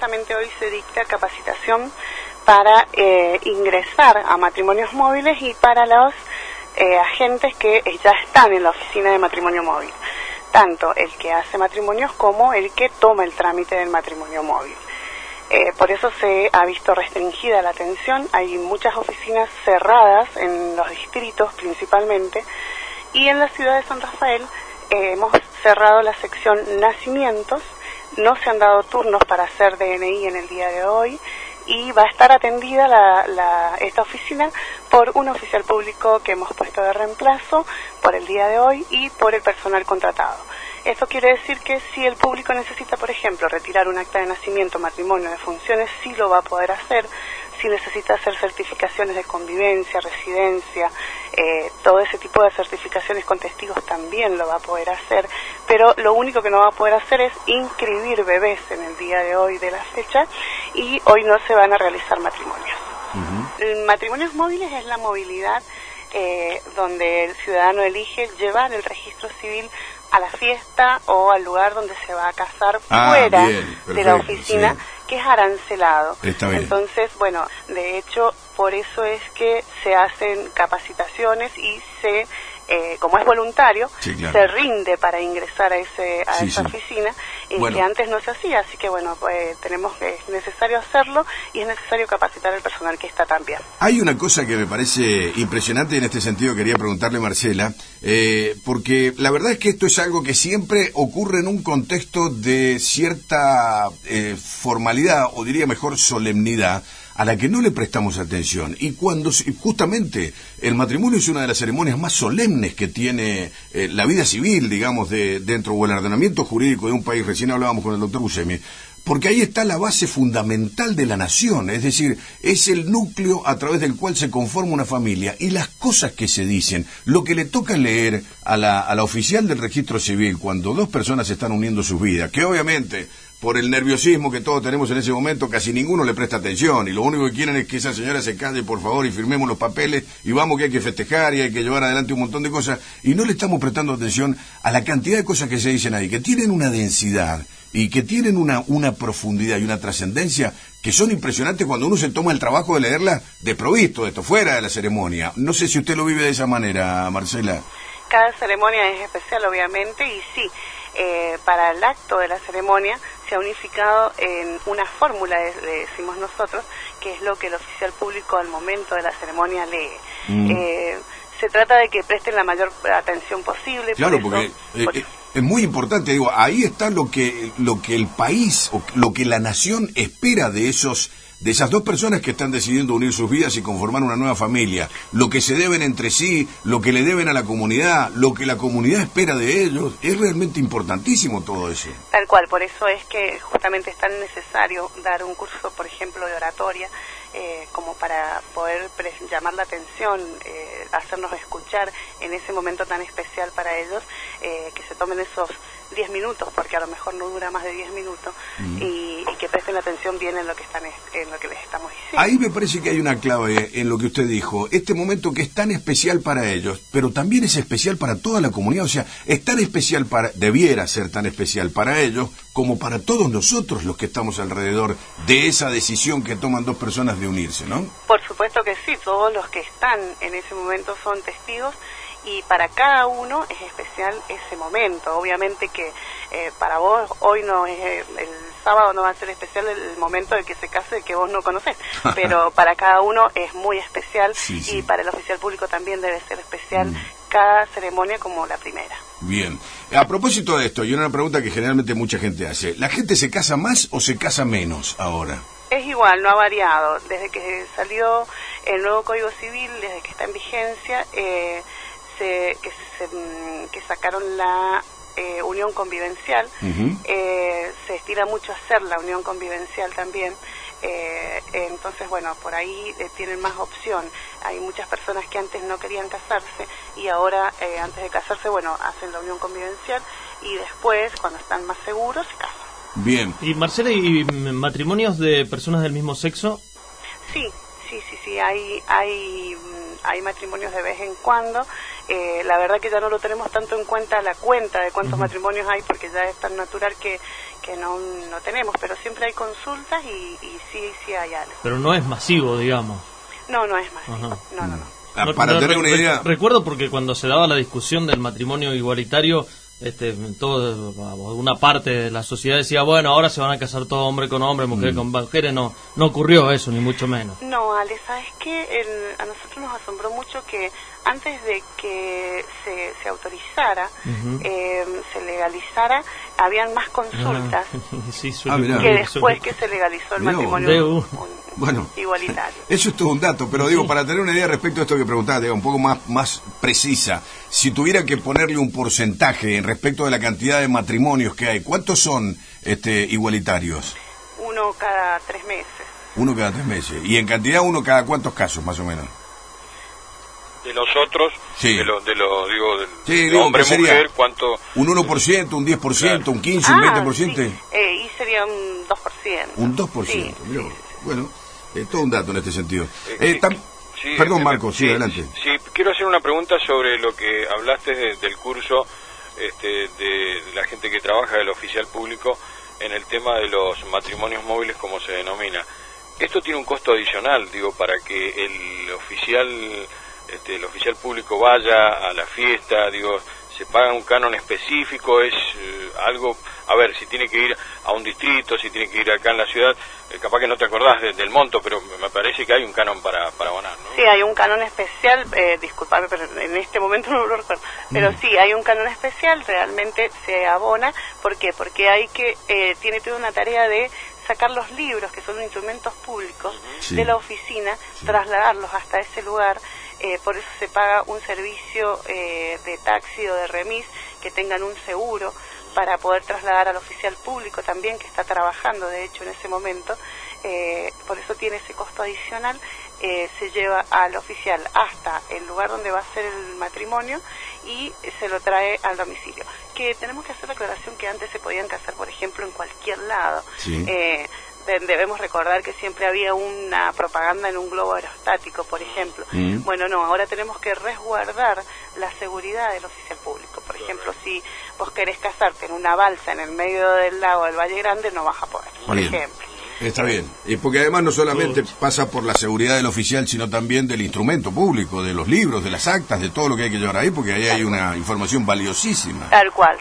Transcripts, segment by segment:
justamente hoy se dicta capacitación para ingresar a matrimonios móviles y para los agentes que ya están en la oficina de matrimonio móvil, tanto el que hace matrimonios como el que toma el trámite del matrimonio móvil. Por eso se ha visto restringida la atención. Hay muchas oficinas cerradas en los distritos principalmente, y en la ciudad de San Rafael hemos cerrado la sección nacimientos. No se han dado turnos para hacer DNI en el día de hoy, y va a estar atendida esta oficina por un oficial público que hemos puesto de reemplazo por el día de hoy y por el personal contratado. Esto quiere decir que si el público necesita, por ejemplo, retirar un acta de nacimiento, matrimonio, de funciones, sí lo va a poder hacer. Si necesita hacer certificaciones de convivencia, residencia, todo ese tipo de certificaciones con testigos también lo va a poder hacer, pero lo único que no va a poder hacer es inscribir bebés en el día de hoy de la fecha, y hoy no se van a realizar matrimonios. Matrimonios móviles es la movilidad donde el ciudadano elige llevar el registro civil a la fiesta o al lugar donde se va a casar fuera de la oficina, sí, que es arancelado. Está bien. Entonces, bueno, de hecho, por eso es que se hacen capacitaciones y se, como es voluntario, sí, claro, se rinde para ingresar a esa oficina, que antes no se hacía. Así que, bueno, es necesario hacerlo, y es necesario capacitar al personal que está también. Hay una cosa que me parece impresionante, y en este sentido quería preguntarle, Marcela, porque la verdad es que esto es algo que siempre ocurre en un contexto de cierta formalidad, o diría mejor solemnidad, a la que no le prestamos atención. Y cuando justamente el matrimonio es una de las ceremonias más solemnes que tiene la vida civil, digamos, dentro del ordenamiento jurídico de un país. Recién hablábamos con el doctor Buscemi, porque ahí está la base fundamental de la nación, es decir, es el núcleo a través del cual se conforma una familia, y las cosas que se dicen, lo que le toca leer a la oficial del registro civil cuando dos personas están uniendo sus vidas, que obviamente por el nerviosismo que todos tenemos en ese momento, casi ninguno le presta atención, y lo único que quieren es que esa señora se calle, por favor, y firmemos los papeles, y vamos, que hay que festejar, y hay que llevar adelante un montón de cosas, y no le estamos prestando atención a la cantidad de cosas que se dicen ahí, que tienen una densidad, y que tienen una profundidad y una trascendencia que son impresionantes cuando uno se toma el trabajo de leerlas de provisto, de esto, fuera de la ceremonia. No sé si usted lo vive de esa manera, Marcela. Cada ceremonia es especial, obviamente, y sí, para el acto de la ceremonia se ha unificado en una fórmula, le decimos nosotros, que es lo que el oficial público al momento de la ceremonia lee. Se trata de que presten la mayor atención posible. Claro, porque es muy importante, digo, ahí está lo que el país, o lo que la nación espera de esas dos personas que están decidiendo unir sus vidas y conformar una nueva familia, lo que se deben entre sí, lo que le deben a la comunidad, lo que la comunidad espera de ellos. Es realmente importantísimo todo eso. Tal cual, por eso es que justamente es tan necesario dar un curso, por ejemplo, de oratoria, como para poder llamar la atención, hacernos escuchar en ese momento tan especial para ellos, que se tomen esos 10 minutos, porque a lo mejor no dura más de 10 minutos, y que presten atención bien en lo que les estamos diciendo. Ahí me parece que hay una clave en lo que usted dijo, este momento que es tan especial para ellos, pero también es especial para toda la comunidad, o sea, es tan especial debiera ser tan especial para ellos como para todos nosotros los que estamos alrededor de esa decisión que toman dos personas de unirse, ¿no? Por supuesto que sí, todos los que están en ese momento son testigos, y para cada uno es especial ese momento. Obviamente que para vos hoy no es, el sábado no va a ser especial el momento de que se case, que vos no conocés, pero para cada uno es muy especial, sí. Y para el oficial público también debe ser especial cada ceremonia como la primera. Bien, a propósito de esto, y una pregunta que generalmente mucha gente hace, ¿la gente se casa más o se casa menos ahora? Es igual, no ha variado. Desde que salió el nuevo Código Civil, desde que está en vigencia, que sacaron la unión convivencial, se estira mucho hacer la unión convivencial también, entonces bueno, por ahí tienen más opción. Hay muchas personas que antes no querían casarse, y ahora antes de casarse, bueno, hacen la unión convivencial, y después, cuando están más seguros, se casan. Bien. ¿Y Marcela, y matrimonios de personas del mismo sexo? Sí, hay matrimonios de vez en cuando. La verdad que ya no lo tenemos tanto en cuenta, la cuenta de cuántos matrimonios hay, porque ya es tan natural que no tenemos, pero siempre hay consultas y sí hay algo. Pero no es masivo, digamos. No es masivo. Ajá. No. Para tener una idea... Recuerdo porque cuando se daba la discusión del matrimonio igualitario, una parte de la sociedad decía, bueno, ahora se van a casar todo hombre con hombre, mujer con mujeres. No ocurrió eso, ni mucho menos. No, Ale, ¿sabes qué? A nosotros nos asombró mucho que antes de que se autorizara, se legalizara, habían más consultas Sí, que después que se legalizó el matrimonio igualitario. Eso es todo un dato, pero digo, para tener una idea respecto a esto que preguntaba, digo, un poco más precisa, si tuviera que ponerle un porcentaje respecto de la cantidad de matrimonios que hay, ¿cuántos son igualitarios? Uno cada 3 meses. Uno cada 3 meses. ¿Y en cantidad uno cada cuántos casos, más o menos? De nosotros, sí. de digo, hombre, mujer, ¿cuánto? ¿Un 1%, un 10%, claro. Un 15%, un 20%? Sí. Y sería un 2%. Un 2%, sí. Bueno, todo un dato en este sentido. Sí, perdón, Marcos, sí, adelante. Sí, quiero hacer una pregunta sobre lo que hablaste del curso de la gente que trabaja del oficial público en el tema de los matrimonios móviles, como se denomina. Esto tiene un costo adicional, digo, para que el oficial público vaya a la fiesta, digo, se paga un canon específico, es algo, a ver, si tiene que ir a un distrito, si tiene que ir acá en la ciudad, capaz que no te acordás del monto, pero me parece que hay un canon para abonar, ¿no? Sí, hay un canon especial, disculpame, pero en este momento no lo recuerdo, pero sí, hay un canon especial, realmente se abona. ¿Por qué? Porque tiene toda una tarea de sacar los libros, que son instrumentos públicos, de la oficina, trasladarlos hasta ese lugar. Por eso se paga un servicio de taxi o de remis, que tengan un seguro para poder trasladar al oficial público también, que está trabajando de hecho en ese momento. Por eso tiene ese costo adicional. Se lleva al oficial hasta el lugar donde va a ser el matrimonio y se lo trae al domicilio. Que tenemos que hacer la aclaración que antes se podían casar, por ejemplo, en cualquier lado. Sí. Debemos recordar que siempre había una propaganda en un globo aerostático, por ejemplo. Bueno, no, ahora tenemos que resguardar la seguridad del oficial público. Por ejemplo, si vos querés casarte en una balsa en el medio del lago del Valle Grande, no vas a poder, por ejemplo. Está bien, y porque además no solamente pasa por la seguridad del oficial, sino también del instrumento público, de los libros, de las actas, de todo lo que hay que llevar ahí, porque ahí hay una información valiosísima. Tal cual.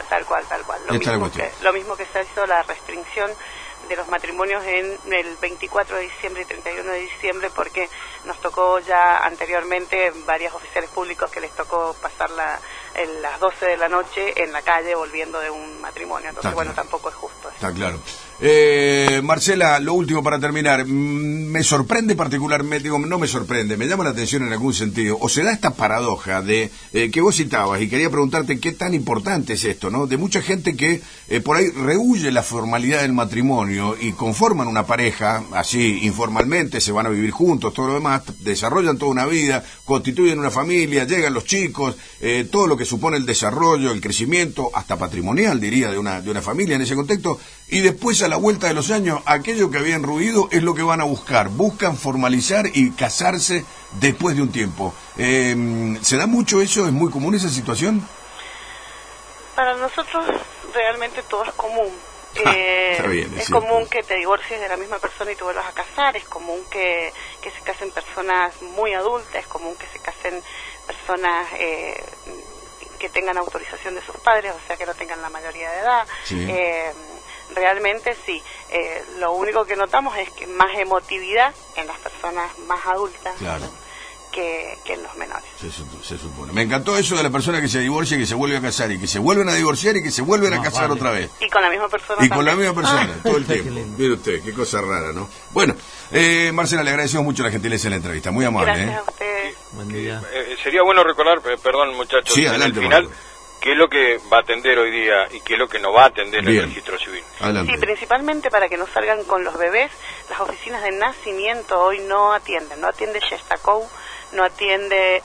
Lo mismo que se hizo la restricción de los matrimonios en el 24 de diciembre y 31 de diciembre, porque nos tocó ya anteriormente varios oficiales públicos que les tocó pasar las 12 de la noche en la calle volviendo de un matrimonio. Entonces, tampoco es justo eso. Está claro. Marcela, lo último para terminar. Me sorprende particularmente, digo, no me sorprende, me llama la atención en algún sentido, o se da esta paradoja de que vos citabas, y quería preguntarte qué tan importante es esto, ¿no? De mucha gente que por ahí rehúye la formalidad del matrimonio y conforman una pareja, así informalmente, se van a vivir juntos, todo lo demás, desarrollan toda una vida, constituyen una familia, llegan los chicos, todo lo que supone el desarrollo, el crecimiento, hasta patrimonial, diría, de una familia en ese contexto, y después a la vuelta de los años, aquello que habían ruido es lo que van a buscan formalizar y casarse después de un tiempo. ¿Se da mucho eso? ¿Es muy común esa situación? Para nosotros realmente todo es común. Está bien, es común que te divorcies de la misma persona y te vuelvas a casar, es común que se casen personas muy adultas, es común que se casen personas que tengan autorización de sus padres, o sea que no tengan la mayoría de edad. Sí. Realmente sí, lo único que notamos es que más emotividad en las personas más adultas, claro, que en los menores. Se supone. Me encantó eso de la persona que se divorcia y que se vuelve a casar, y que se vuelven a divorciar y que se vuelven a casar otra vez. Y con la misma persona Y también. con la misma persona, todo el tiempo. Mire usted, qué cosa rara, ¿no? Bueno, Marcela, le agradecemos mucho la gentileza en la entrevista, muy amable. Gracias a ustedes. Buen día. Sería bueno recordar, perdón muchachos, sí, adelante, al final, qué es lo que va a atender hoy día y qué es lo que no va a atender el registro civil. Adelante. Sí, principalmente para que no salgan con los bebés. Las oficinas de nacimiento hoy no atienden, Gestakov, no atiende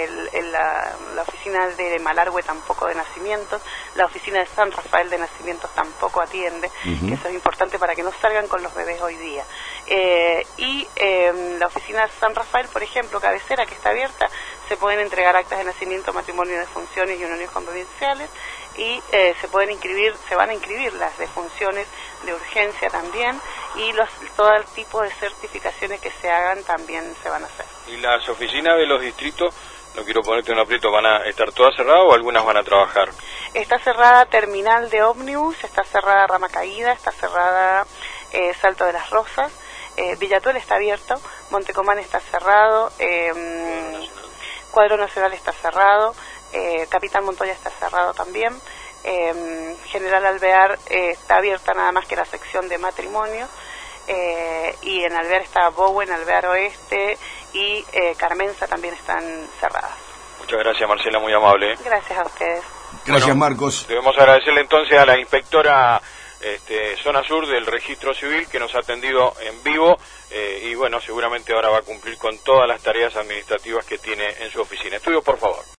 la oficina de Malargüe tampoco de nacimientos, la oficina de San Rafael de nacimientos tampoco atiende, que eso es importante para que no salgan con los bebés hoy día. Y la oficina de San Rafael, por ejemplo, cabecera, que está abierta, se pueden entregar actas de nacimiento, matrimonio, defunciones y uniones convivenciales, y se van a inscribir las defunciones de urgencia también, y todo el tipo de certificaciones que se hagan también se van a hacer. ¿Y las oficinas de los distritos, no quiero ponerte un aprieto, van a estar todas cerradas o algunas van a trabajar? Está cerrada Terminal de Ómnibus, está cerrada Rama Caída, está cerrada Salto de las Rosas, Villatuel está abierto, Montecomán está cerrado, Cuadro Nacional está cerrado, Capitán Montoya está cerrado también, General Alvear está abierta nada más que la sección de matrimonio, y en Alvear está Bowen, Alvear Oeste y Carmenza también están cerradas. Muchas gracias, Marcela, muy amable. Gracias a ustedes. Gracias, Bueno, Marcos. Debemos agradecerle entonces a la inspectora Zona Sur del Registro Civil que nos ha atendido en vivo, y bueno, seguramente ahora va a cumplir con todas las tareas administrativas que tiene en su oficina. Estudio, por favor.